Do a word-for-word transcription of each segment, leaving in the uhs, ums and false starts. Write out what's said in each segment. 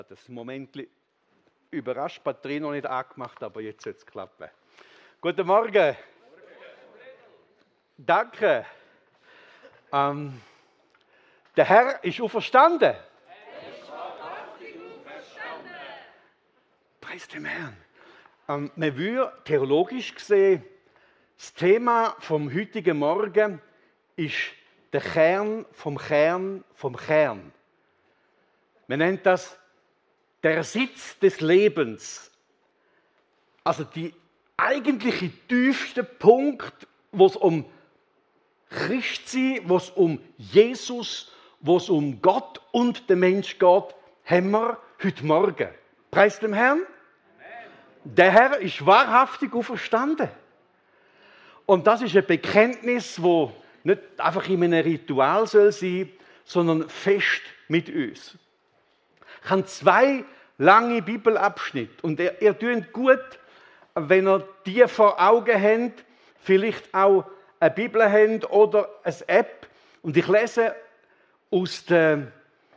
Das Moment überrascht, Batterie noch nicht angemacht, aber jetzt soll es klappen. Guten Morgen. Danke. Ähm, der Herr ist auferstanden. Er ist wahrhaftig auferstanden. Preis dem Herrn. Ähm, man würde theologisch gesehen, das Thema vom heutigen Morgen ist der Kern vom Kern vom Kern. Man nennt das der Sitz des Lebens. Also die eigentliche tiefste Punkt, wo es um Christsein, wo es um Jesus, wo es um Gott und den Mensch geht, haben wir heute Morgen. Preis dem Herrn. Amen. Der Herr ist wahrhaftig auferstanden. Und das ist ein Bekenntnis, wo nicht einfach in einem Ritual soll sein, sondern fest mit uns. Ich habe zwei lange Bibelabschnitte und ihr, ihr tut gut, wenn ihr die vor Augen habt, vielleicht auch eine Bibel habt oder eine App. Und ich lese aus der,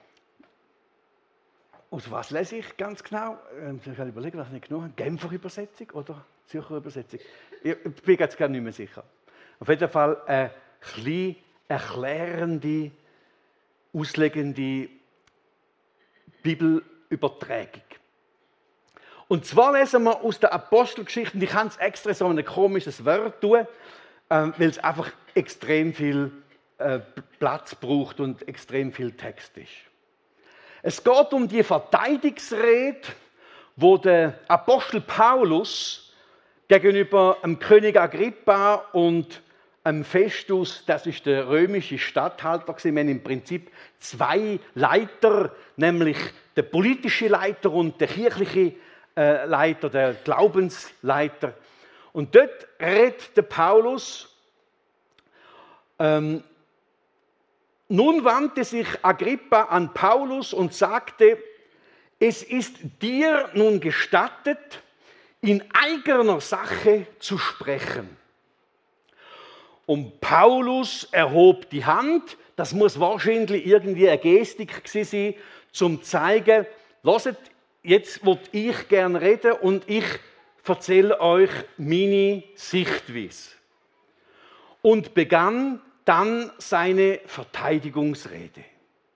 aus was lese ich ganz genau? Ich kann überlegen, was ich nicht genau habe. Genfer Übersetzung oder Zürcher Übersetzung? Ich bin jetzt gar nicht mehr sicher. Auf jeden Fall eine kleine, erklärende, auslegende Bibelübertragung. Und zwar lesen wir aus der Apostelgeschichte, und ich kann es extra so ein komisches Wort tun, äh, weil es einfach extrem viel äh, Platz braucht und extrem viel Text ist. Es geht um die Verteidigungsrede, wo der Apostel Paulus gegenüber dem König Agrippa und dem Festus, das ist der römische Statthalter, wir haben im Prinzip zwei Leiter, nämlich der politische Leiter und der kirchliche äh, Leiter, der Glaubensleiter. Und dort redet der Paulus, ähm, nun wandte sich Agrippa an Paulus und sagte, es ist dir nun gestattet, in eigener Sache zu sprechen. Und Paulus erhob die Hand, das muss wahrscheinlich irgendwie eine Gestik sein, zum zu zeigen, lasst, jetzt will ich gerne reden und ich erzähle euch meine Sichtweise. Und begann dann seine Verteidigungsrede.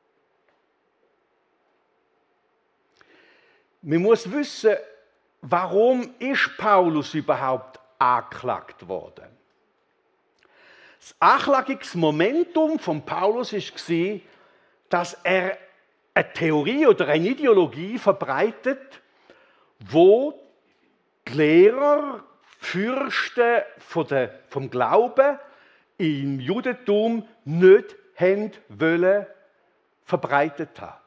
Man muss wissen, warum ist Paulus überhaupt angeklagt worden? Das Anklagungsmomentum von Paulus war, dass er eine Theorie oder eine Ideologie verbreitet, wo die Lehrer, Fürsten von der, vom Glauben im Judentum nicht haben wollen, verbreitet haben.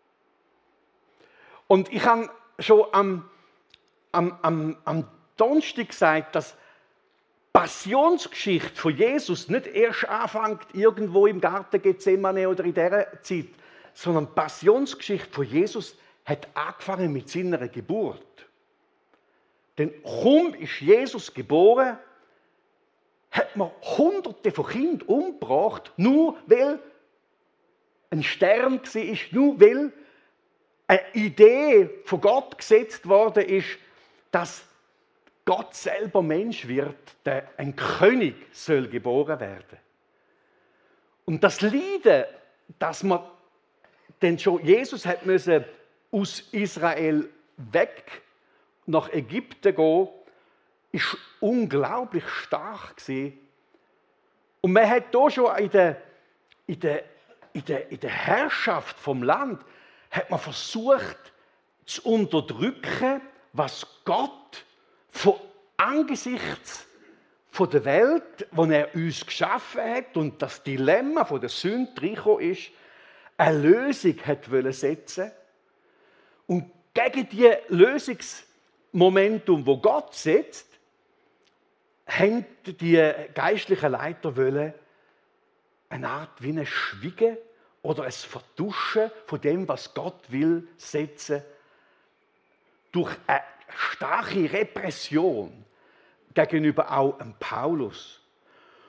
Und ich habe schon am, am, am, am Donnerstag gesagt, dass Passionsgeschichte von Jesus nicht erst anfängt irgendwo im Garten Gethsemane oder in dieser Zeit, sondern die Passionsgeschichte von Jesus hat angefangen mit seiner Geburt. Denn kaum ist Jesus geboren, hat man Hunderte von Kindern umgebracht, nur weil ein Stern war, nur weil eine Idee von Gott gesetzt worden ist, dass Gott selber Mensch wird, der ein König soll geboren werden. Und das Leiden, dass man denn schon Jesus hat müssen aus Israel weg nach Ägypten gehen, ist unglaublich stark gewesen. Und man hat hier schon in der, in der, in der, in der Herrschaft vom Land hat man versucht zu unterdrücken, was Gott von angesichts von der Welt, die er uns geschaffen hat und das Dilemma von der Sünde reingekommen ist, eine Lösung hat setzen und gegen die Lösungsmomentum, wo Gott setzt, haben die geistlichen Leiter wollen eine Art wie ein Schweigen oder ein Vertuschen von dem, was Gott will, setzen durch eine starke Repression gegenüber auch einem Paulus.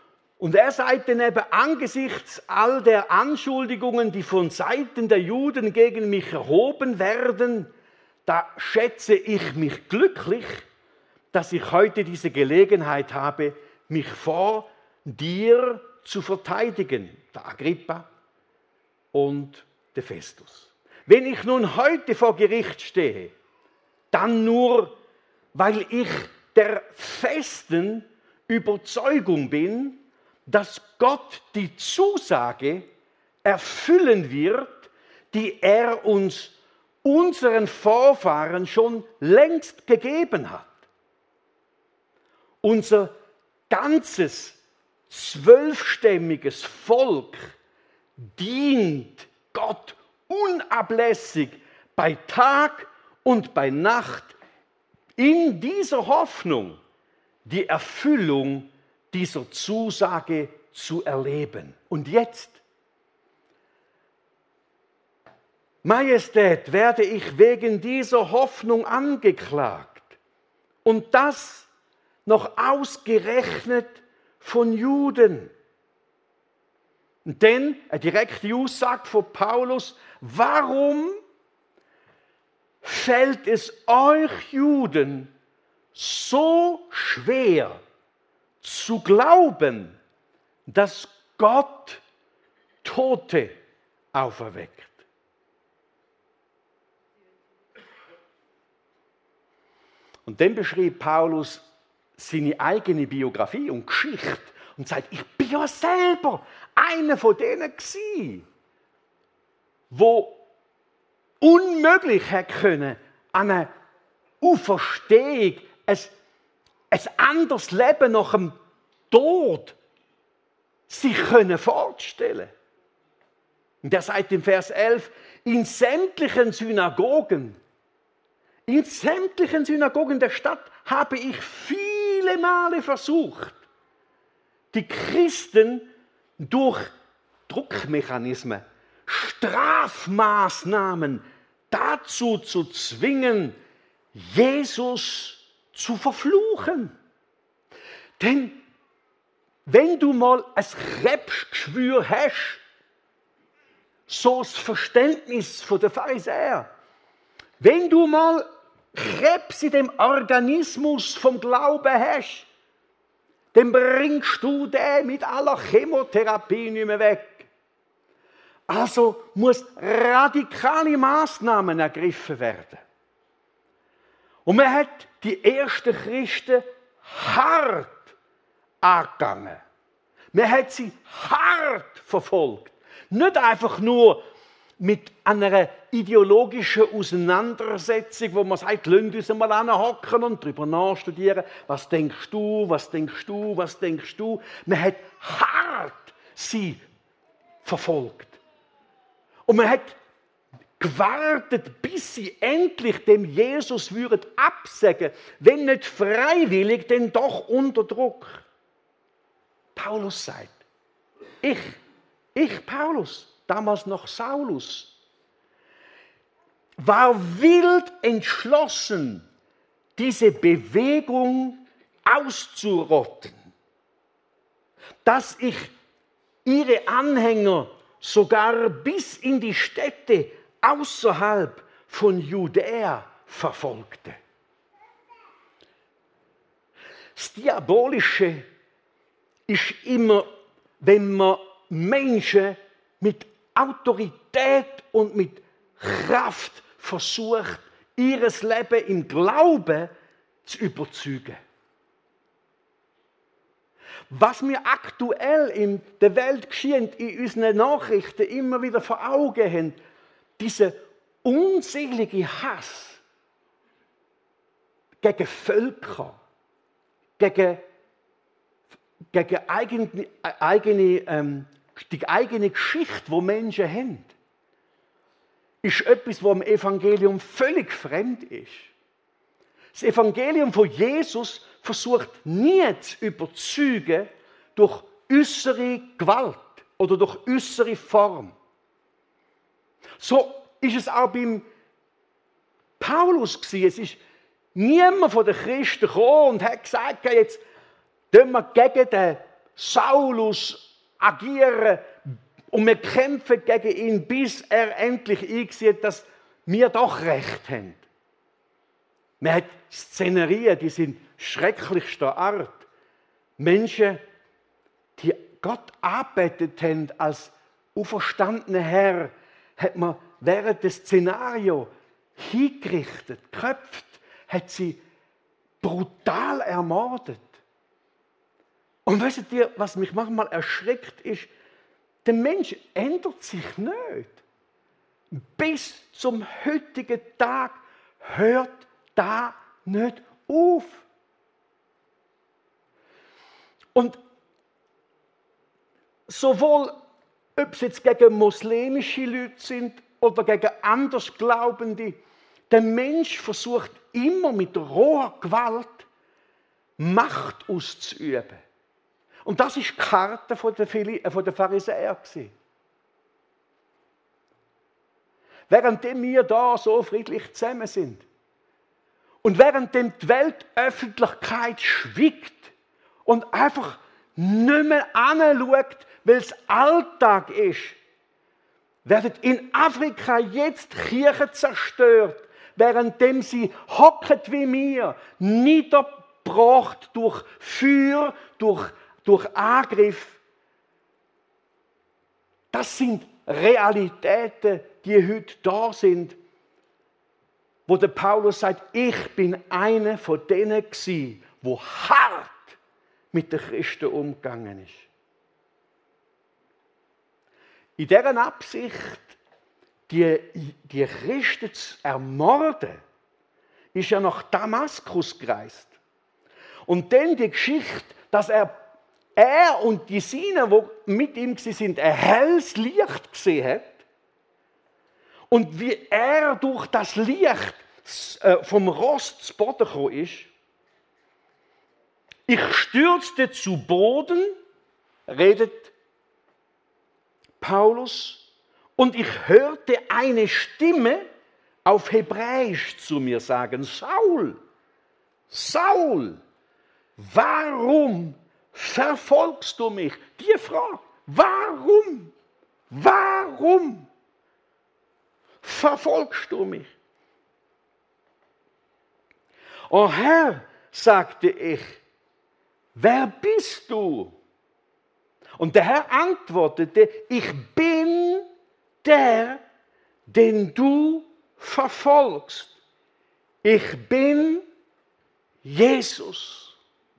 Und er sagt dann eben, angesichts all der Anschuldigungen, die von Seiten der Juden gegen mich erhoben werden, da schätze ich mich glücklich, dass ich heute diese Gelegenheit habe, mich vor dir zu verteidigen, der Agrippa und der Festus. Wenn ich nun heute vor Gericht stehe, dann nur, weil ich der festen Überzeugung bin, dass Gott die Zusage erfüllen wird, die er uns, unseren Vorfahren, schon längst gegeben hat. Unser ganzes zwölfstämmiges Volk dient Gott unablässig bei Tag und bei Nacht in dieser Hoffnung, die Erfüllung dieser Zusage zu erleben. Und jetzt, Majestät, werde ich wegen dieser Hoffnung angeklagt. Und das noch ausgerechnet von Juden. Denn, eine direkte Aussage von Paulus, warum fällt es euch Juden so schwer zu glauben, dass Gott Tote auferweckt? Und dann beschrieb Paulus seine eigene Biografie und Geschichte und sagt, ich bin ja selber einer von denen gewesen, wo unmöglich hätte können, an eine Auferstehung, ein, ein anderes Leben nach dem Tod sich können vorstellen. Und er sagt im Vers elf, in sämtlichen Synagogen, in sämtlichen Synagogen der Stadt habe ich viele Male versucht, die Christen durch Druckmechanismen, Strafmaßnahmen dazu zu zwingen, Jesus zu verfluchen. Denn wenn du mal ein Krebsgeschwür hast, so das Verständnis der Pharisäer, wenn du mal Krebs in dem Organismus vom Glauben hast, dann bringst du den mit aller Chemotherapie nicht mehr weg. Also muss radikale Maßnahmen ergriffen werden. Und man hat die ersten Christen hart angegangen. Man hat sie hart verfolgt. Nicht einfach nur mit einer ideologischen Auseinandersetzung, wo man sagt, lasst uns mal anhocken und darüber nachstudieren, was denkst du, was denkst du, was denkst du. Man hat hart sie verfolgt. Und man hat gewartet, bis sie endlich dem Jesus würden absagen, wenn nicht freiwillig, denn doch unter Druck. Paulus sagt, ich, ich Paulus, damals noch Saulus, war wild entschlossen, diese Bewegung auszurotten, dass ich ihre Anhänger sogar bis in die Städte außerhalb von Judäa verfolgte. Das Diabolische ist immer, wenn man Menschen mit Autorität und mit Kraft versucht, ihres Leben im Glauben zu überzeugen. Was wir aktuell in der Welt geschehen, in unseren Nachrichten immer wieder vor Augen haben, dieser unselige Hass gegen Völker, gegen, gegen eigene, eigene, ähm, die eigene Geschichte, die Menschen haben, ist etwas, was im Evangelium völlig fremd ist. Das Evangelium von Jesus versucht nie zu überzeugen durch äußere Gewalt oder durch äußere Form. So ist es auch beim Paulus gewesen. Es ist niemand von den Christen gekommen und hat gesagt, jetzt tun wir gegen den Saulus agieren und wir kämpfen gegen ihn, bis er endlich einsieht, dass wir doch Recht haben. Man hat Szenerien, die sind schrecklichster Art. Menschen, die Gott angebetet haben als auferstandener Herr, hat man während des Szenarios hingerichtet, geköpft, hat sie brutal ermordet. Und wisst ihr, was mich manchmal erschreckt, ist, der Mensch ändert sich nicht. Bis zum heutigen Tag hört da nicht auf. Und sowohl, ob es jetzt gegen muslimische Leute sind oder gegen Andersglaubende, der Mensch versucht immer mit roher Gewalt Macht auszuüben. Und das ist die Karte von der Pharisäer. Während wir da so friedlich zusammen sind und während die Weltöffentlichkeit schwiegt und einfach nicht mehr anschaut, weil es Alltag ist, werden in Afrika jetzt Kirchen zerstört, währenddem sie hocken wie wir, niedergebracht durch Feuer, durch, durch Angriff. Das sind Realitäten, die heute da sind, wo der Paulus sagt, ich bin einer von denen gsi, wo hart mit den Christen umgegangen ist. In dieser Absicht, die, die Christen zu ermorden, ist er nach Damaskus gereist. Und dann die Geschichte, dass er, er und die Seinen, die mit ihm waren, ein helles Licht gesehen hat. Und wie er durch das Licht vom Rost zu Boden gekommen ist, ich stürzte zu Boden, redet Paulus, und ich hörte eine Stimme auf Hebräisch zu mir sagen, Saul, Saul, warum verfolgst du mich? Die Frage, warum, warum verfolgst du mich? O Herr, sagte ich, wer bist du? Und der Herr antwortete, ich bin der, den du verfolgst. Ich bin Jesus.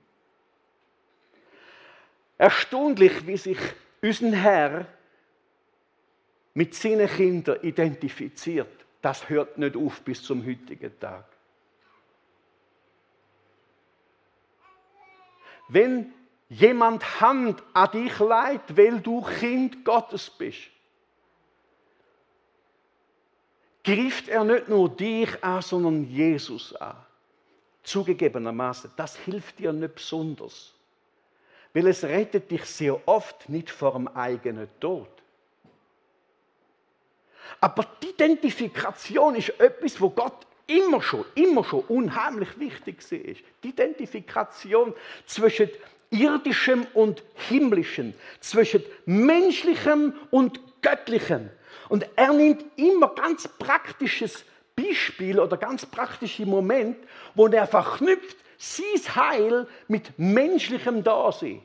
Erstaunlich, wie sich unser Herr mit seinen Kindern identifiziert. Das hört nicht auf bis zum heutigen Tag. Wenn jemand Hand an dich legt, weil du Kind Gottes bist, greift er nicht nur dich an, sondern Jesus an. Zugegebenermaßen, das hilft dir nicht besonders, weil es rettet dich sehr oft nicht vor dem eigenen Tod. Aber die Identifikation ist etwas, wo Gott immer schon, immer schon unheimlich wichtig war. Die Identifikation zwischen irdischem und himmlischem, zwischen menschlichem und göttlichem. Und er nimmt immer ganz praktisches Beispiel oder ganz praktische Moment, wo er verknüpft sein Heil mit menschlichem Dasein.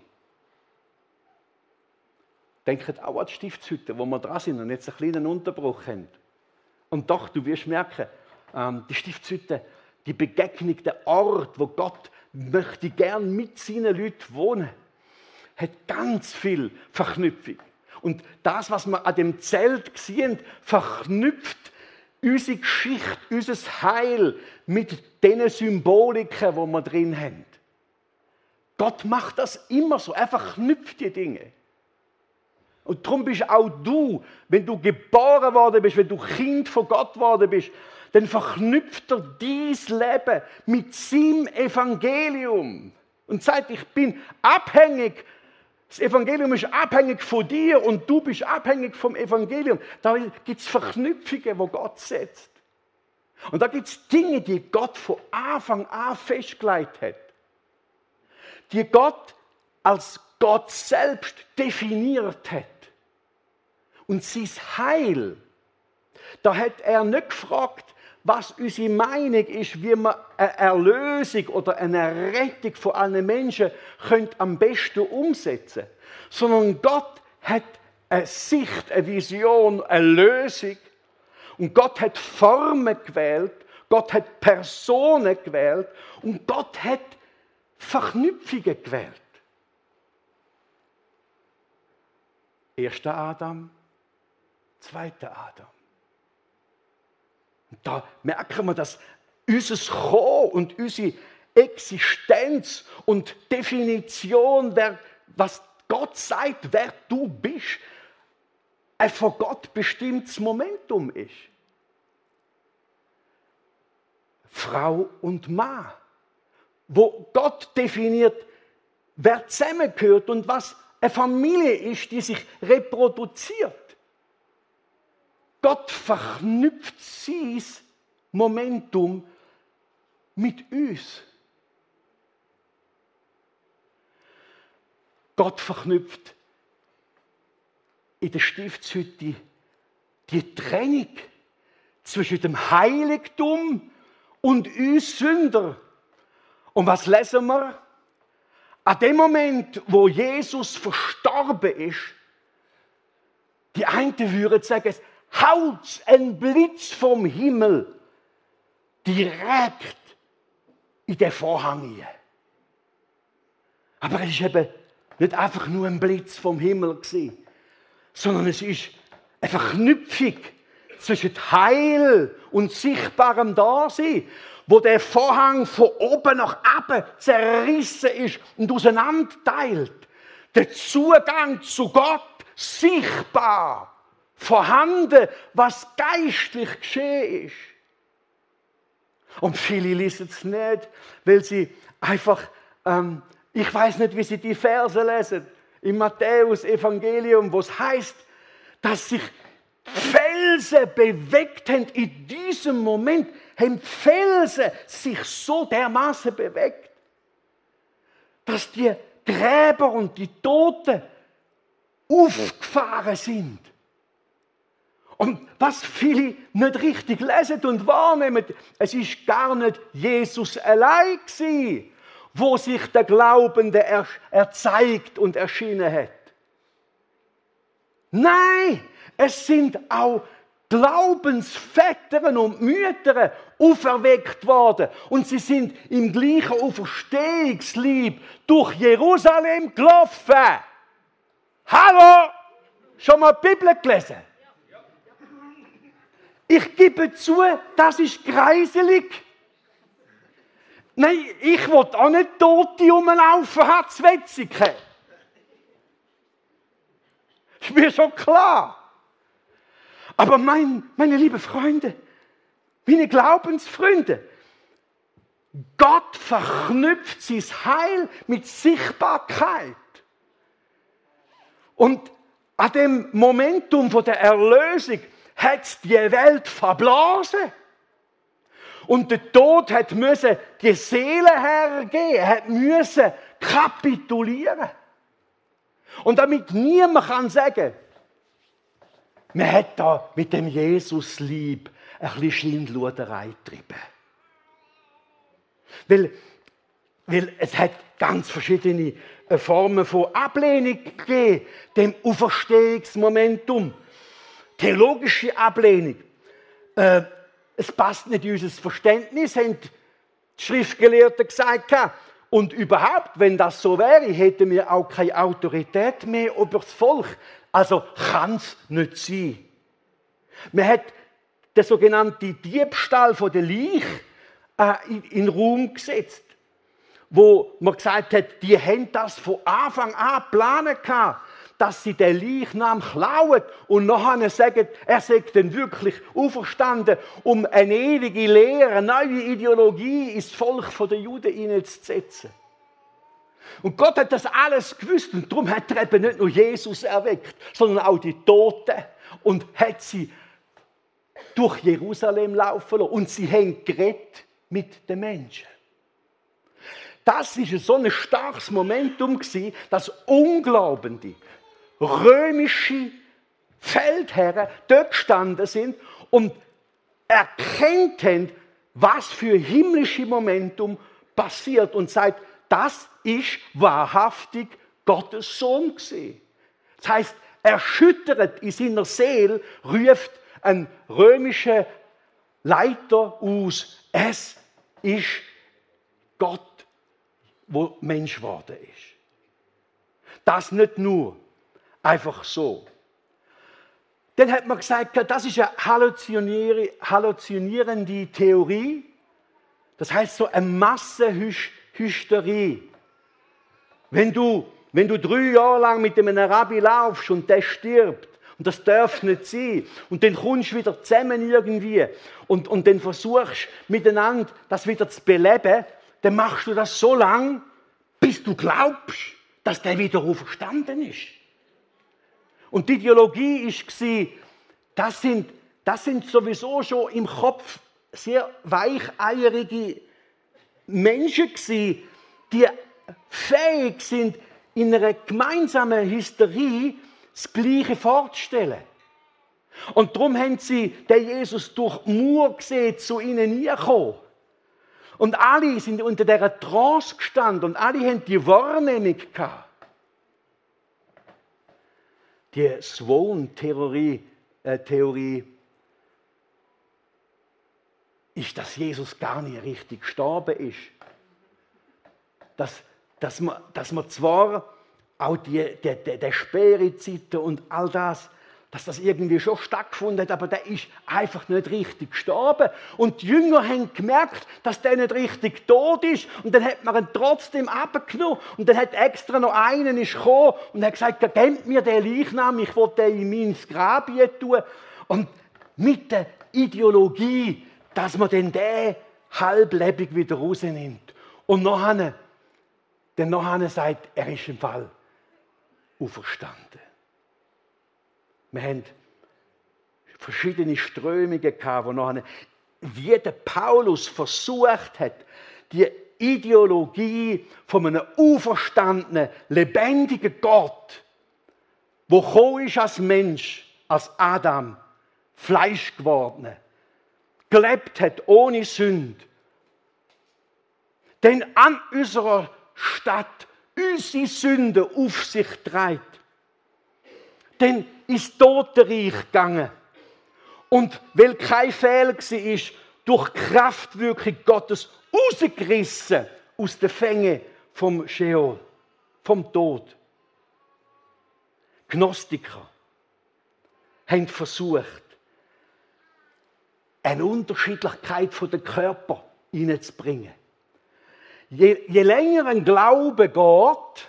Denkt auch an die Stiftshütte, wo wir dran sind und jetzt einen kleinen Unterbruch haben. Und doch, du wirst merken, die Stiftshütte, die Begegnung, der Ort, wo Gott möchte gern mit seinen Leuten wohnen, hat ganz viel Verknüpfung. Und das, was wir an dem Zelt sehen, verknüpft unsere Geschichte, unser Heil mit den Symboliken, die wir drin haben. Gott macht das immer so, er verknüpft die Dinge. Und darum bist auch du, wenn du geboren worden bist, wenn du Kind von Gott worden bist, dann verknüpft er dein Leben mit seinem Evangelium. Und sagt, ich bin abhängig, das Evangelium ist abhängig von dir und du bist abhängig vom Evangelium. Da gibt es Verknüpfungen, die Gott setzt. Und da gibt es Dinge, die Gott von Anfang an festgelegt hat. Die Gott als Gott selbst definiert hat. Und sein Heil, da hat er nicht gefragt, was unsere Meinung ist, wie man eine Erlösung oder eine Rettung von allen Menschen könnte am besten umsetzen könnte. Sondern Gott hat eine Sicht, eine Vision, eine Lösung. Und Gott hat Formen gewählt, Gott hat Personen gewählt und Gott hat Verknüpfungen gewählt. Erster Adam, zweiter Adam. Und da merken wir, dass unser Kommen und unsere Existenz und Definition, wer, was Gott sagt, wer du bist, ein von Gott bestimmtes Momentum ist. Frau und Mann, wo Gott definiert, wer zusammengehört und was eine Familie ist, die sich reproduziert. Gott verknüpft sein Momentum mit uns. Gott verknüpft in der Stiftshütte die Trennung zwischen dem Heiligtum und uns Sünder. Und was lesen wir? An dem Moment, wo Jesus verstorben ist, die einen würden sagen, es haut ein Blitz vom Himmel direkt in den Vorhang hinein. Aber es war eben nicht einfach nur ein Blitz vom Himmel gewesen, sondern es ist eine Verknüpfung zwischen Heil und sichtbarem Dasein, wo der Vorhang von oben nach unten zerrissen ist und auseinanderteilt. Der Zugang zu Gott sichtbar, vorhanden, was geistlich geschehen ist. Und viele lesen es nicht, weil sie einfach, ähm, ich weiß nicht, wie sie die Verse lesen, im Matthäus-Evangelium, wo es heißt, dass sich Felsen bewegt haben in diesem Moment, haben Felsen sich so dermaßen bewegt, dass die Gräber und die Toten aufgefahren sind. Und was viele nicht richtig lesen und wahrnehmen, es ist gar nicht Jesus allein gewesen, wo sich der Glaubende er, erzeigt und erschienen hat. Nein, es sind auch Glaubensväter und Mütter auferweckt worden. Und sie sind im gleichen Auferstehungslieb durch Jerusalem gelaufen. Hallo? Schon mal die Bibel gelesen? Ich gebe zu, das ist greiselig. Nein, ich will auch nicht Tote rumlaufen, hat zu Wetzikon. Ist mir schon klar. Aber mein, meine lieben Freunde, meine Glaubensfreunde, Gott verknüpft sein Heil mit Sichtbarkeit. Und an dem Momentum von der Erlösung hat es die Welt verblasen. Und der Tod hat müssen die Seele hergeben, hat müssen kapitulieren. Und damit niemand kann sagen, man hat da mit dem Jesus-Lieb ein bisschen Schindluderei getrieben. Weil, weil es hat ganz verschiedene Formen von Ablehnung gegeben, dem Auferstehungsmomentum. Theologische Ablehnung. Äh, es passt nicht in unser Verständnis, haben die Schriftgelehrten gesagt. Und überhaupt, wenn das so wäre, hätten wir auch keine Autorität mehr über das Volk. Also kann es nicht sein. Man hat den sogenannten Diebstahl von der Leiche äh, in, in den Raum gesetzt, wo man gesagt hat, die haben das von Anfang an geplant gehabt, dass sie den Leichnam klauen und nachher sagen, er sei denn wirklich auferstanden, um eine ewige Lehre, eine neue Ideologie ins Volk der Juden hineinzusetzen. Und Gott hat das alles gewusst und darum hat er eben nicht nur Jesus erweckt, sondern auch die Toten und hat sie durch Jerusalem laufen lassen und sie haben geredet mit den Menschen. das ist so ein starkes Momentum gewesen, dass unglaubende römische Feldherren dort gestanden sind und erkannt haben, was für himmlische Momentum passiert und sagt, das ist wahrhaftig Gottes Sohn gewesen. Das heißt, erschüttert in seiner Seele ruft ein römischer Leiter aus, es ist Gott, wo Mensch geworden ist. Das nicht nur einfach so. Dann hat man gesagt, das ist eine halluzinierende Theorie. Das heißt so eine Massenhysterie. Wenn du, wenn du drei Jahre lang mit einem Rabbi laufst und der stirbt, und das darf nicht sein, und dann kommst du wieder zusammen irgendwie und, und dann versuchst miteinander das wieder zu beleben, dann machst du das so lang, bis du glaubst, dass der wieder auferstanden ist. Und die Ideologie war, das sind, das sind sowieso schon im Kopf sehr weicheierige Menschen gewesen, die fähig sind, in einer gemeinsamen Hysterie das Gleiche vorzustellen. Und darum haben sie den Jesus durch die Mauer gesehen, zu ihnen hergekommen. Und alle sind unter dieser Trance gestanden und alle haben die Wahrnehmung gehabt. Die Swan-Theorie äh, Theorie ist, dass Jesus gar nicht richtig gestorben ist. Dass, dass, man, dass man zwar auch die, die, die, die Sperrezeiten und all das, dass das irgendwie schon stattgefunden hat, aber der ist einfach nicht richtig gestorben. Und die Jünger haben gemerkt, dass der nicht richtig tot ist. Und dann hat man ihn trotzdem abgenommen. Und dann hat extra noch einen ist gekommen und hat gesagt, gebt mir den Leichnam, ich will den in mein Grab tun. Und mit der Ideologie, dass man den, den halblebig wieder rausnimmt. Und nachher, dann nachher sagt, er ist im Fall auferstanden. Wir haben verschiedene Strömungen gehabt, wo nachher, wie der Paulus versucht hat, die Ideologie von einem auferstandenen, lebendigen Gott, wo gekommen ist als Mensch, als Adam, Fleisch geworden, gelebt hat ohne Sünde, denn an unserer Stadt unsere Sünde auf sich trägt, denn ins Totenreich gegangen. Und weil kein Fehler war, durch Kraftwirkung Gottes rausgerissen aus den Fängen vom Scheol, vom Tod. Gnostiker haben versucht, eine Unterschiedlichkeit der Körper hineinzubringen. Je, je länger ein Glaube geht,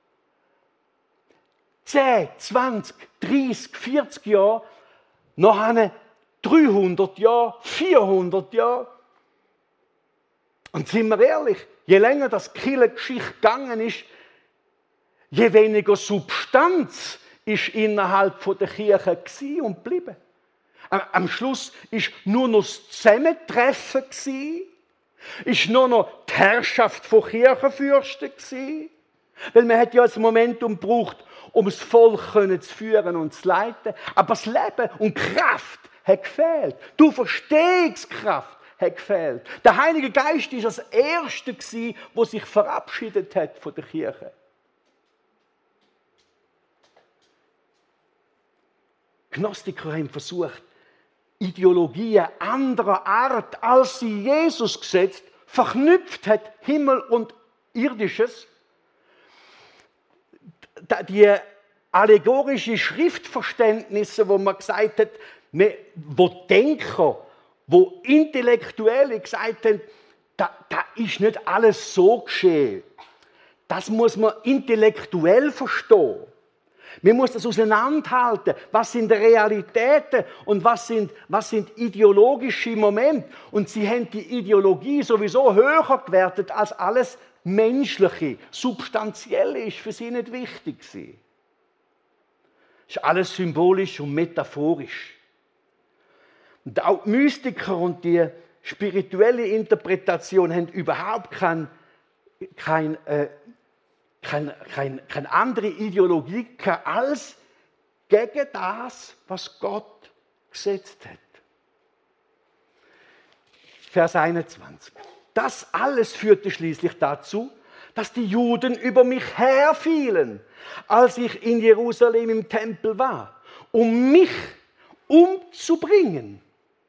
zehn, zwanzig, dreißig, vierzig Jahre, nachher dreihundert Jahre, vierhundert Jahre. Und sind wir ehrlich, je länger das Kirchengeschichte gegangen ist, je weniger Substanz ist innerhalb der Kirche gewesen und geblieben. Am Schluss ist nur noch das Zusammentreffen gewesen, ist nur noch die Herrschaft von Kirchenfürsten gewesen, weil man hat ja das Momentum gebraucht, um das Volk zu führen und zu leiten. Aber das Leben und Kraft hat gefehlt. Die Verstehungskraft hat gefehlt. Der Heilige Geist war das Erste, der sich verabschiedet hat von der Kirche. Gnostiker haben versucht, Ideologien anderer Art, als sie Jesus gesetzt, verknüpft hat, Himmel und Irdisches. Die allegorische Schriftverständnisse, wo man gesagt hat, wo Denker, wo Intellektuelle gesagt haben, da, da ist nicht alles so geschehen. Das muss man intellektuell verstehen. Man muss das auseinanderhalten. Was sind Realitäten und was sind, was sind ideologische Momente? Und sie haben die Ideologie sowieso höher gewertet als alles Menschliche. Substanzielle ist für sie nicht wichtig gewesen. Es ist alles symbolisch und metaphorisch. Und auch die Mystiker und die spirituelle Interpretation haben überhaupt keinen kein, äh, kein, kein, keine andere Ideologie als gegen das, was Gott gesetzt hat. Vers einundzwanzig. Das alles führte schließlich dazu, dass die Juden über mich herfielen, als ich in Jerusalem im Tempel war, um mich umzubringen.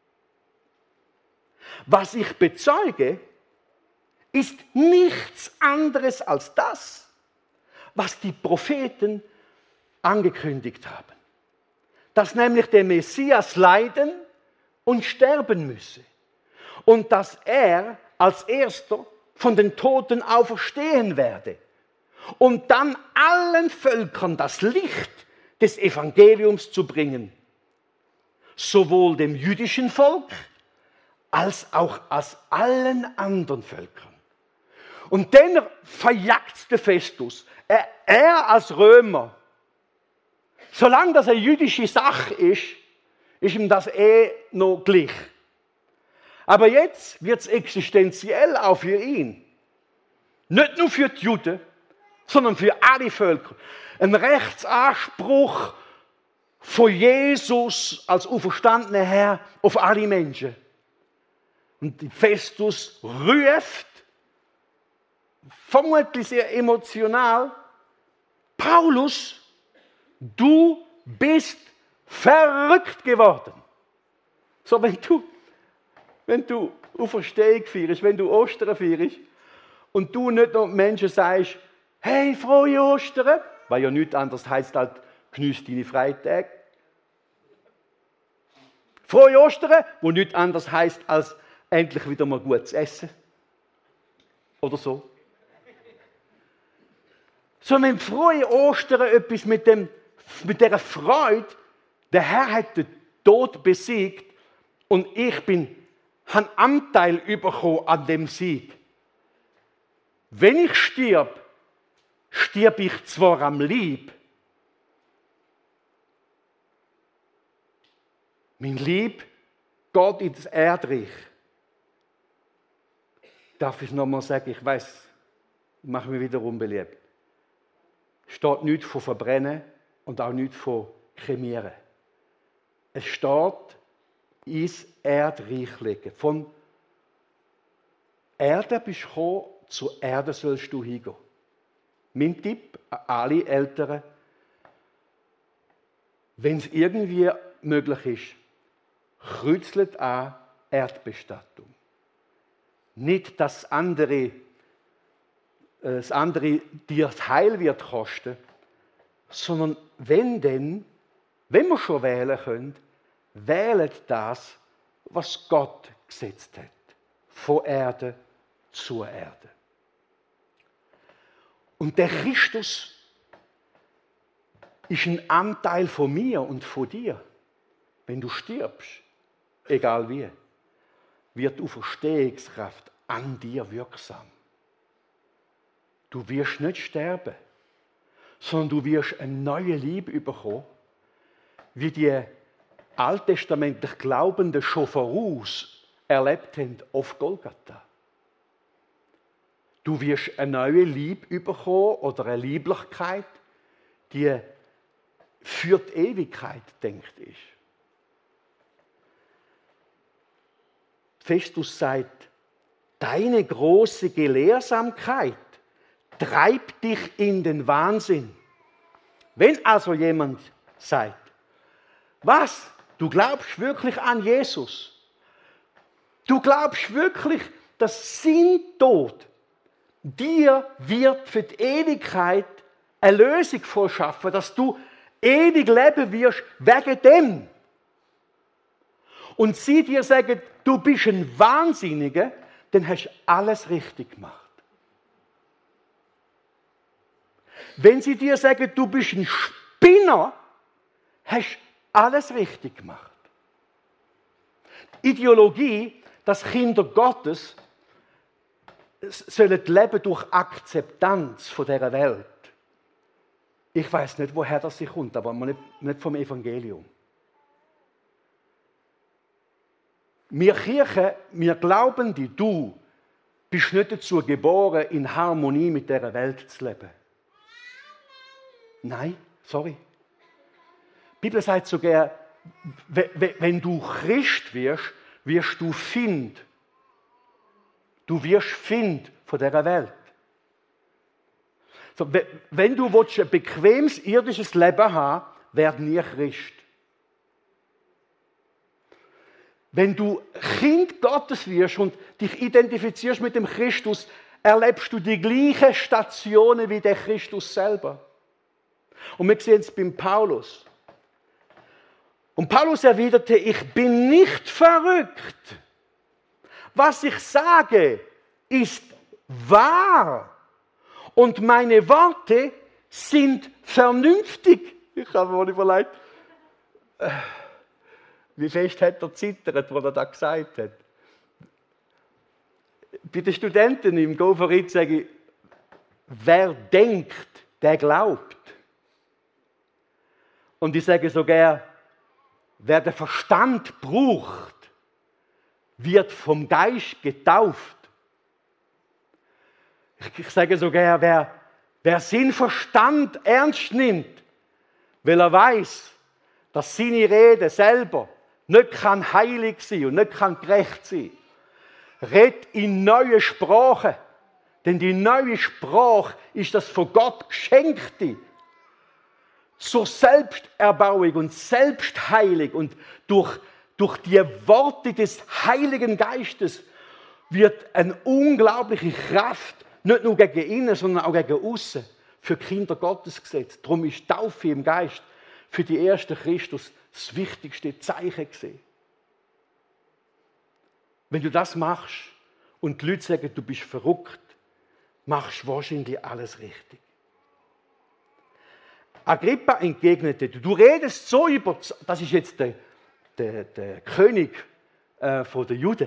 Was ich bezeuge, ist nichts anderes als das, was die Propheten angekündigt haben. Dass nämlich der Messias leiden und sterben müsse. Und dass er als Erster von den Toten auferstehen werde. Und dann allen Völkern das Licht des Evangeliums zu bringen. Sowohl dem jüdischen Volk als auch aus allen anderen Völkern. Und dann verjagt der Festus. Er, er als Römer, solange das eine jüdische Sache ist, ist ihm das eh noch gleich. Aber jetzt wird es existenziell auch für ihn. Nicht nur für die Juden, sondern für alle Völker. Ein Rechtsanspruch von Jesus als auferstandener Herr auf alle Menschen. Und Festus ruft, vermutlich sehr emotional, Paulus, du bist verrückt geworden. So, wenn du, wenn du Auferstehung feierst, wenn du Ostern feierst und du nicht noch Menschen sagst, hey, frohe Ostern, weil ja nichts anderes heisst halt, geniess deine Freitage. Frohe Ostern, wo nichts anderes heisst, als endlich wieder mal gut zu essen. Oder so. So, wenn frohe Ostern etwas mit, dem, mit dieser Freude, der Herr hat den Tod besiegt und ich bin, habe Anteil bekommen an dem Sieg. Wenn ich stirb, stirb ich zwar am Leib, mein Leib geht ins Erdreich. Darf ich es nochmal sagen? Ich weiß, ich mache mich wieder unbeliebt. Es steht nichts von Verbrennen und auch nichts von Kremieren. Es steht ins Erdreich legen. Von Erde bist du gekommen, zur Erde sollst du hingehen. Mein Tipp an alle Eltern, wenn es irgendwie möglich ist, kreuzelt an Erdbestattung. Nicht, dass andere, das andere dir das Heil wird kosten, sondern wenn denn, wenn wir schon wählen können, wählet das, was Gott gesetzt hat. Von Erde zur Erde. Und der Christus ist ein Anteil von mir und von dir. Wenn du stirbst, egal wie, wird die Auferstehungskraft an dir wirksam. Du wirst nicht sterben, sondern du wirst eine neue Liebe bekommen, wie die alttestamentlich Glaubenden schon voraus erlebt haben auf Golgatha. Du wirst eine neue Liebe bekommen oder eine Lieblichkeit, die für die Ewigkeit denkt ist. Festus sagt, deine große Gelehrsamkeit treibt dich in den Wahnsinn. Wenn also jemand sagt, was, du glaubst wirklich an Jesus? Du glaubst wirklich, dass sein Tod dir wird für die Ewigkeit eine Lösung verschaffen, dass du ewig leben wirst wegen dem. Und sie dir sagen, du bist ein Wahnsinniger, dann hast du alles richtig gemacht. Wenn sie dir sagen, du bist ein Spinner, hast du alles richtig gemacht. Die Ideologie, dass Kinder Gottes sollen leben durch Akzeptanz von dieser Welt. Ich weiß nicht, woher das sich kommt, aber nicht, nicht vom Evangelium. Wir Kirche, wir glauben, die du bist nicht dazu geboren, in Harmonie mit dieser Welt zu leben. Nein, sorry. Die Bibel sagt sogar, wenn du Christ wirst, wirst du Find. Du wirst Find von dieser Welt. So, wenn du ein bequemes irdisches Leben haben willst, werd nie Christ. Wenn du Kind Gottes wirst und dich identifizierst mit dem Christus, erlebst du die gleichen Stationen wie der Christus selber. Und wir sehen es beim Paulus. Und Paulus erwiderte, ich bin nicht verrückt. Was ich sage, ist wahr. Und meine Worte sind vernünftig. Ich habe mir überlegt, wie fest hat er zittert, wo er das gesagt hat. Bei den Studenten im Go for It sage ich, wer denkt, der glaubt. Und ich sage sogar, wer den Verstand braucht, wird vom Geist getauft. Ich sage sogar, wer, wer seinen Verstand ernst nimmt, weil er weiß, dass seine Rede selber nicht kann heilig sein und nicht kann gerecht sein, redet in neue Sprache. Denn die neue Sprache ist das von Gott Geschenkte zur Selbsterbauung und Selbstheilung. Und durch, durch die Worte des Heiligen Geistes wird eine unglaubliche Kraft, nicht nur gegen innen, sondern auch gegen außen, für Kinder Gottes gesetzt. Darum ist Taufe im Geist für die ersten Christus das wichtigste Zeichen gewesen. Wenn du das machst und die Leute sagen, du bist verrückt, machst du wahrscheinlich alles richtig. Agrippa entgegnete, du redest so über, das ist jetzt der, der, der König äh, von der Juden.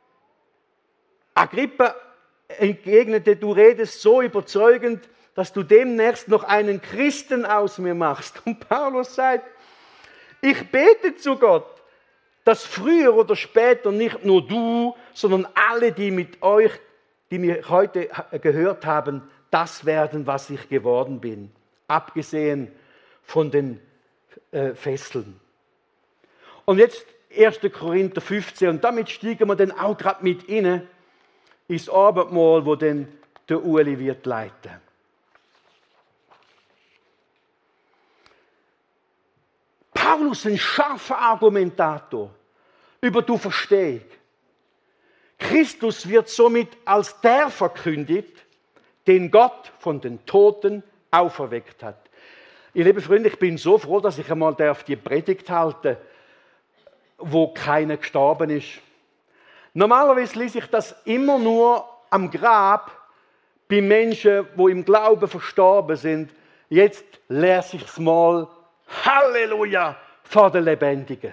Agrippa entgegnete, du redest so überzeugend, dass du demnächst noch einen Christen aus mir machst. Und Paulus sagt, ich bete zu Gott, dass früher oder später nicht nur du, sondern alle, die mit euch, die mir heute gehört haben, das werden, was ich geworden bin. Abgesehen von den äh, Fesseln. Und jetzt erster Korinther fünfzehn, und damit steigen wir dann auch gerade mit rein ins Abendmahl, wo dann der Ueli wird leiten. Paulus, ein scharfer Argumentator über die Auferstehung. Christus wird somit als der verkündigt, den Gott von den Toten auferweckt hat. Ihr liebe Freunde, ich bin so froh, dass ich einmal die Predigt halten darf, wo keiner gestorben ist. Normalerweise lese ich das immer nur am Grab bei Menschen, die im Glauben verstorben sind. Jetzt lese ich es mal, Halleluja, vor den Lebendigen.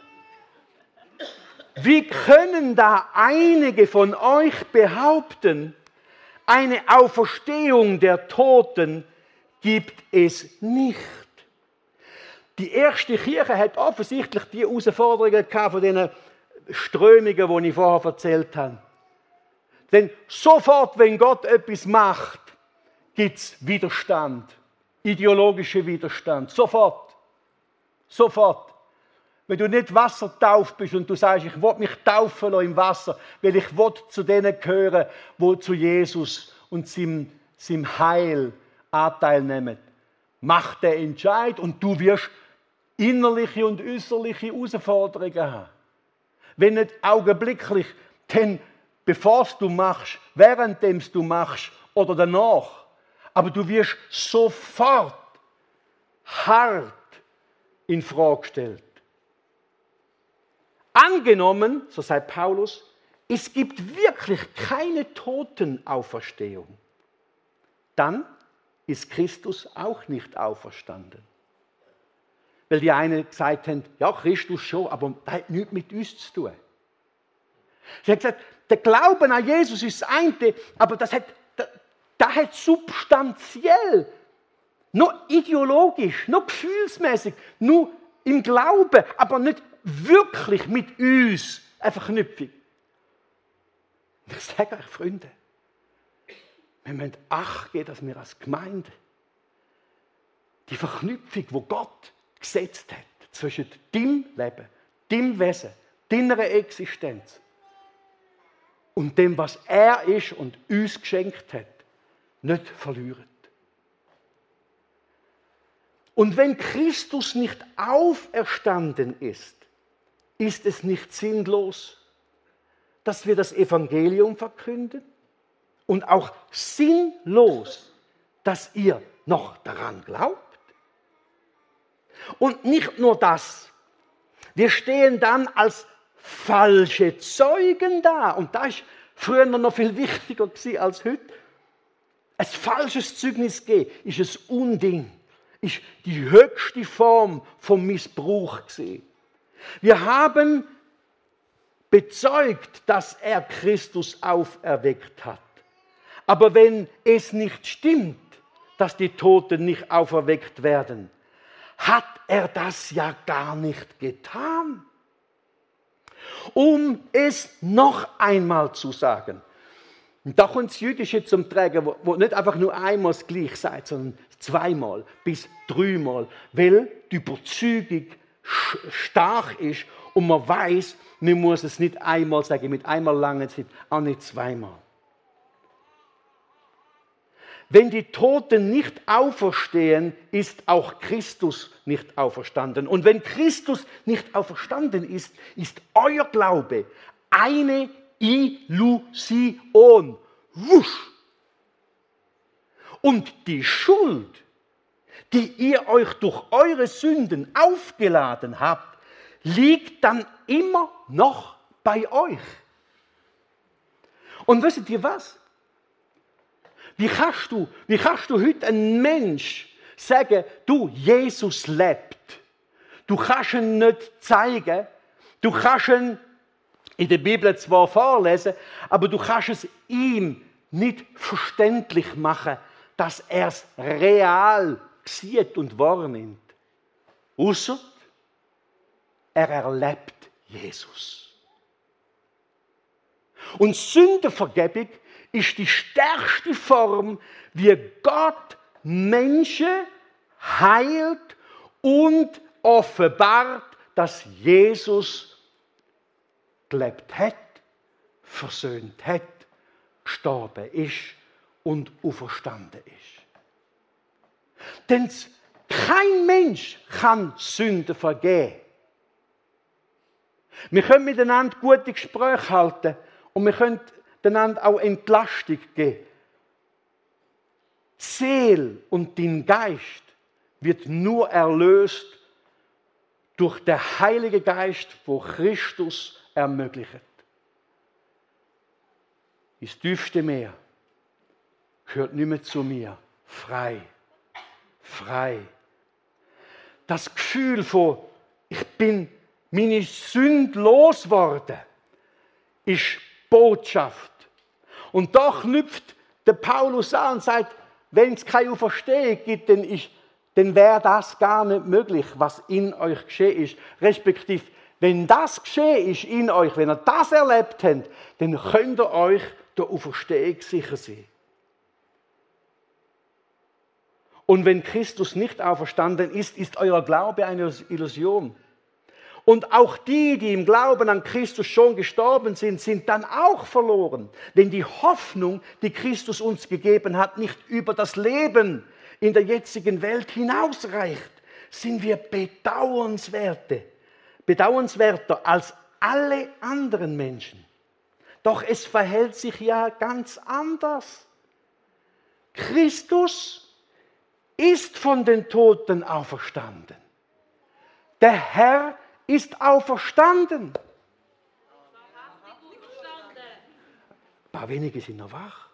Wie können da einige von euch behaupten, eine Auferstehung der Toten gibt es nicht? Die erste Kirche hat offensichtlich die Herausforderungen gehabt von diesen Strömungen, die ich vorher erzählt habe. Denn sofort, wenn Gott etwas macht, gibt es Widerstand, ideologischen Widerstand. Sofort. Sofort. Wenn du nicht wassertauft bist und du sagst, ich will mich taufen lassen im Wasser, weil ich will zu denen gehören, die zu Jesus und seinem, seinem Heil Anteil nehmen. Mach den Entscheid und du wirst innerliche und äußerliche Herausforderungen haben. Wenn nicht augenblicklich, dann bevor du machst, währenddem du machst oder danach. Aber du wirst sofort hart in Frage gestellt. Angenommen, so sagt Paulus, es gibt wirklich keine Totenauferstehung. Dann ist Christus auch nicht auferstanden. Weil die einen gesagt haben, ja, Christus schon, aber das hat nichts mit uns zu tun. Sie haben gesagt, der Glauben an Jesus ist das eine, aber das hat, das, das hat substanziell, noch ideologisch, noch gefühlsmäßig, nur im Glauben, aber nicht wirklich mit uns eine Verknüpfung. Und ich sage euch, Freunde, wir müssen Acht geben, dass wir als Gemeinde die Verknüpfung, die Gott gesetzt hat, zwischen deinem Leben, deinem Wesen, deiner Existenz und dem, was er ist und uns geschenkt hat, nicht verlieren. Und wenn Christus nicht auferstanden ist, ist es nicht sinnlos, dass wir das Evangelium verkünden und auch sinnlos, dass ihr noch daran glaubt. Und nicht nur das, wir stehen dann als falsche Zeugen da. Und das ist früher noch viel wichtiger gewesen als heute. Ein falsches Zeugnis geben ist ein Unding, ist die höchste Form vom Missbrauch gewesen. Wir haben bezeugt, dass er Christus auferweckt hat. Aber wenn es nicht stimmt, dass die Toten nicht auferweckt werden, hat er das ja gar nicht getan. Um es noch einmal zu sagen, und da kommt das Jüdische zum Tragen, wo, wo nicht einfach nur einmal das Gleiche sagt, sondern zweimal bis dreimal, weil die Überzeugung stark ist und man weiß, man muss es nicht einmal sagen, mit einmal langen Zeit, auch nicht zweimal. Wenn die Toten nicht auferstehen, ist auch Christus nicht auferstanden. Und wenn Christus nicht auferstanden ist, ist euer Glaube eine Illusion. Wusch! Und die Schuld, die ihr euch durch eure Sünden aufgeladen habt, liegt dann immer noch bei euch. Und wisst ihr was? Wie kannst du, wie kannst du heute einem Mensch sagen, du, Jesus lebt? Du kannst ihn nicht zeigen, du kannst ihn in der Bibel zwar vorlesen, aber du kannst es ihm nicht verständlich machen, dass er es real sieht und wahrnimmt. Ausser er erlebt Jesus. Und Sündenvergebung ist die stärkste Form, wie Gott Menschen heilt und offenbart, dass Jesus gelebt hat, versöhnt hat, gestorben ist und auferstanden ist. Denn kein Mensch kann Sünden vergeben. Wir können miteinander gute Gespräche halten und wir können einander auch Entlastung geben. Die Seele und dein Geist wird nur erlöst durch den Heiligen Geist, wo Christus ermöglicht. Das tiefste Meer gehört nicht mehr zu mir. Frei. Frei. Das Gefühl von, ich bin meine Sünde losgeworden, ist Botschaft. Und da knüpft der Paulus an und sagt, wenn es keine Auferstehung gibt, dann, ist, dann wäre das gar nicht möglich, was in euch geschehen ist. Respektive, wenn das geschehen ist in euch, wenn ihr das erlebt habt, dann könnt ihr euch der Auferstehung sicher sein. Und wenn Christus nicht auferstanden ist, ist euer Glaube eine Illusion. Und auch die, die im Glauben an Christus schon gestorben sind, sind dann auch verloren. Denn die Hoffnung, die Christus uns gegeben hat, nicht über das Leben in der jetzigen Welt hinausreicht, sind wir bedauernswerte, bedauernswerter als alle anderen Menschen. Doch es verhält sich ja ganz anders. Christus ist von den Toten auferstanden. Der Herr ist auferstanden. Ein paar wenige sind noch wach.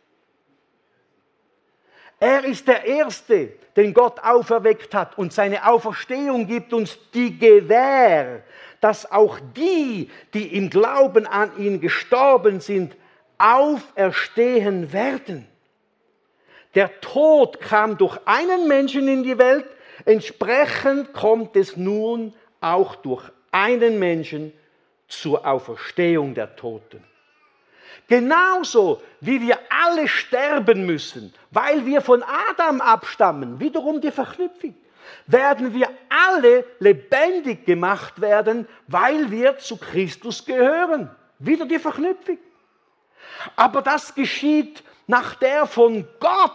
Er ist der Erste, den Gott auferweckt hat. Und seine Auferstehung gibt uns die Gewähr, dass auch die, die im Glauben an ihn gestorben sind, auferstehen werden. Der Tod kam durch einen Menschen in die Welt, entsprechend kommt es nun auch durch einen Menschen zur Auferstehung der Toten. Genauso wie wir alle sterben müssen, weil wir von Adam abstammen, wiederum die Verknüpfung, werden wir alle lebendig gemacht werden, weil wir zu Christus gehören. Wieder die Verknüpfung. Aber das geschieht nach der von Gott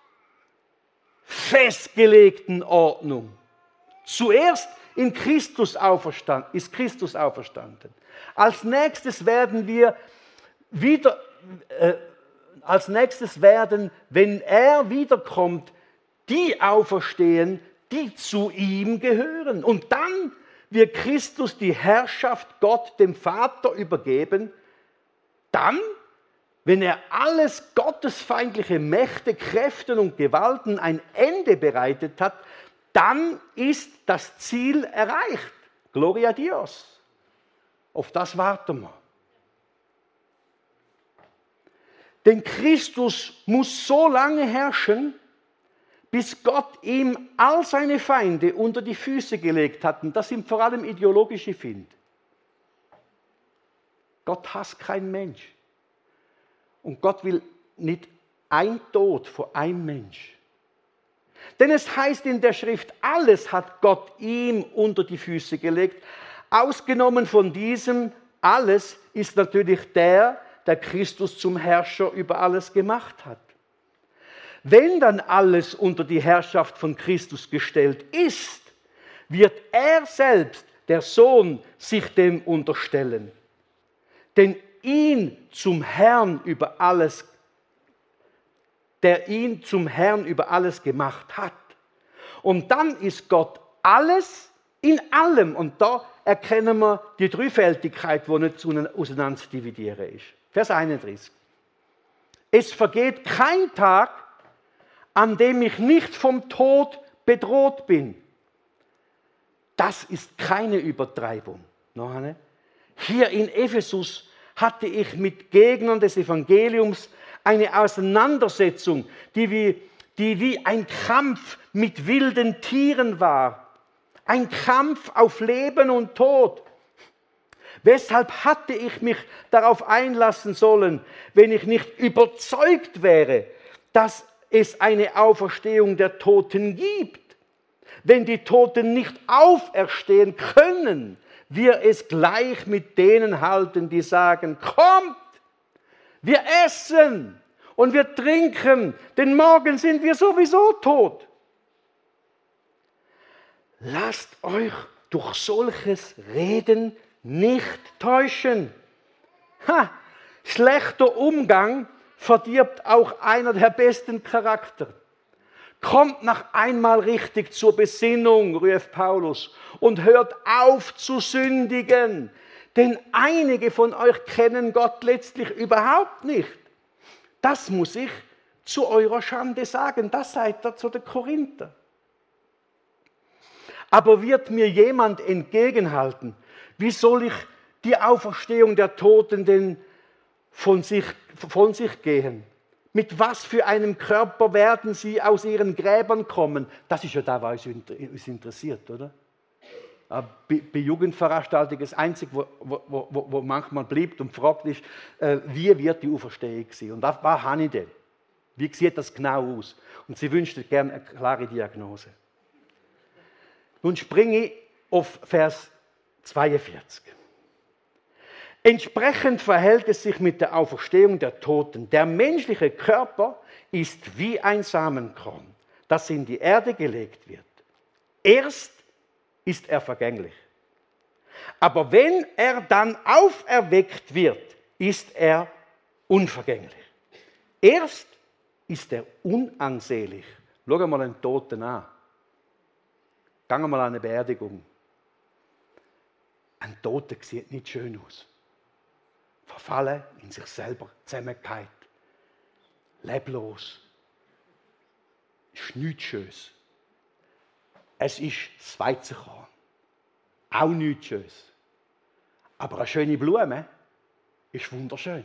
festgelegten Ordnung. Zuerst in Christus auferstanden, ist Christus auferstanden. Als nächstes werden wir wieder, äh, als nächstes werden, wenn er wiederkommt, die auferstehen, die zu ihm gehören. Und dann wird Christus die Herrschaft Gott, dem Vater, übergeben. Dann, wenn er alles gottesfeindliche Mächte, Kräften und Gewalten ein Ende bereitet hat, dann ist das Ziel erreicht. Gloria a Dios. Auf das warten wir. Denn Christus muss so lange herrschen, bis Gott ihm all seine Feinde unter die Füße gelegt hat. Und das sind vor allem ideologische Feinde. Gott hasst keinen Mensch. Und Gott will nicht ein Tod von einem Mensch. Denn es heißt in der Schrift, alles hat Gott ihm unter die Füße gelegt. Ausgenommen von diesem alles ist natürlich der, der Christus zum Herrscher über alles gemacht hat. Wenn dann alles unter die Herrschaft von Christus gestellt ist, wird er selbst, der Sohn, sich dem unterstellen. Denn ihn zum Herrn über alles, der ihn zum Herrn über alles gemacht hat. Und dann ist Gott alles in allem. Und da erkennen wir die Dreifältigkeit, die nicht auseinander zu dividieren ist. Vers einunddreißig. Es vergeht kein Tag, an dem ich nicht vom Tod bedroht bin. Das ist keine Übertreibung. Hier in Ephesus hatte ich mit Gegnern des Evangeliums eine Auseinandersetzung, die wie, die wie ein Kampf mit wilden Tieren war. Ein Kampf auf Leben und Tod. Weshalb hatte ich mich darauf einlassen sollen, wenn ich nicht überzeugt wäre, dass es eine Auferstehung der Toten gibt? Wenn die Toten nicht auferstehen können, wir es gleich mit denen halten, die sagen, kommt, wir essen und wir trinken, denn morgen sind wir sowieso tot. Lasst euch durch solches Reden nicht täuschen. Ha, schlechter Umgang verdirbt auch einer der besten Charakter. Kommt noch einmal richtig zur Besinnung, ruft Paulus, und hört auf zu sündigen. Denn einige von euch kennen Gott letztlich überhaupt nicht. Das muss ich zu eurer Schande sagen. Das seid ihr zu den Korinther. Aber wird mir jemand entgegenhalten, wie soll ich die Auferstehung der Toten denn von sich, von sich gehen? Mit was für einem Körper werden sie aus ihren Gräbern kommen? Das ist ja da, was uns interessiert, oder? Bei, bei Jugendveranstaltungen das Einzige, wo, wo, wo, wo manchmal bleibt und fragt, ist, äh, wie wird die Auferstehung sein? Und was, was habe ich denn? Wie sieht das genau aus? Und sie wünscht gerne eine klare Diagnose. Nun springe ich auf Vers zweiundvierzig. Entsprechend verhält es sich mit der Auferstehung der Toten. Der menschliche Körper ist wie ein Samenkorn, das in die Erde gelegt wird. Erst ist er vergänglich. Aber wenn er dann auferweckt wird, ist er unvergänglich. Erst ist er unansehlich. Schau mal einen Toten an. Geh mal an eine Beerdigung. Ein Toter sieht nicht schön aus. Verfallen, in sich selber zusammengefallen, leblos. Ist nichts Schönes. Es ist das Weizenkorn. Auch nichts Schönes. Aber eine schöne Blume ist wunderschön.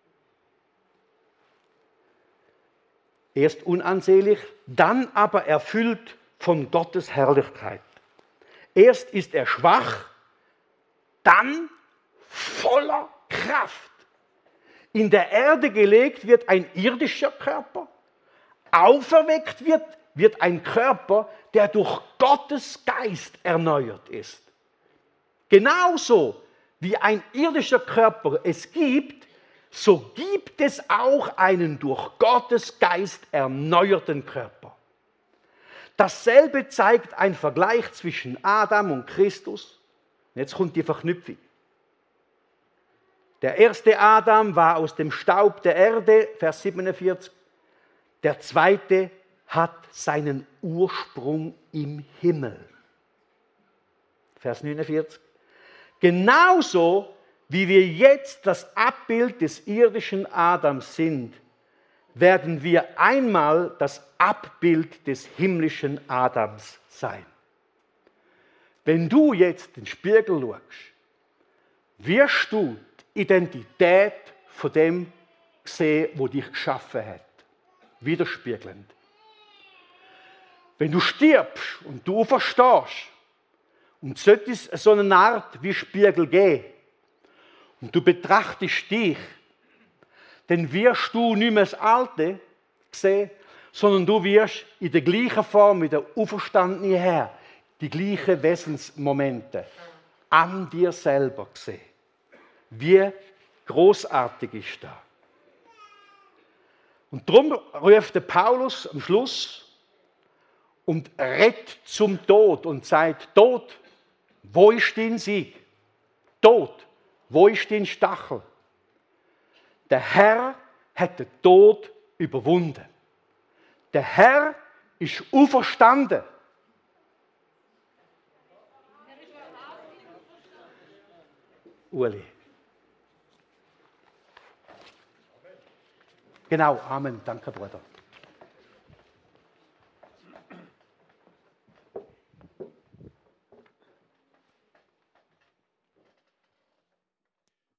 Erst unansehlich, dann aber erfüllt von Gottes Herrlichkeit. Erst ist er schwach, dann voller Kraft. in der Erde gelegt wird ein irdischer Körper, auferweckt wird, wird ein Körper, der durch Gottes Geist erneuert ist. Genauso wie ein irdischer Körper es gibt, so gibt es auch einen durch Gottes Geist erneuerten Körper. Dasselbe zeigt ein Vergleich zwischen Adam und Christus. Jetzt kommt die Verknüpfung. Der erste Adam war aus dem Staub der Erde, Vers siebenundvierzig. Der zweite hat seinen Ursprung im Himmel. Vers neunundvierzig. Genauso wie wir jetzt das Abbild des irdischen Adams sind, werden wir einmal das Abbild des himmlischen Adams sein. Wenn du jetzt in den Spiegel schaust, wirst du die Identität von dem sehen, wo dich geschaffen hat. Widerspiegelnd. Wenn du stirbst und du verstehst und sollte es so eine Art wie Spiegel geben und du betrachtest dich, dann wirst du nicht mehr das Alte sehen, sondern du wirst in der gleichen Form wie der auferstandene Herr die gleichen Wesensmomente an dir selber sehen. Wie großartig ist das? Und darum ruft der Paulus am Schluss und redet zum Tod und sagt: Tod, wo ist dein Sieg? Tod, wo ist dein Stachel? Der Herr hat den Tod überwunden. Der Herr ist auferstanden. Uli. Genau, Amen. Danke, Bruder.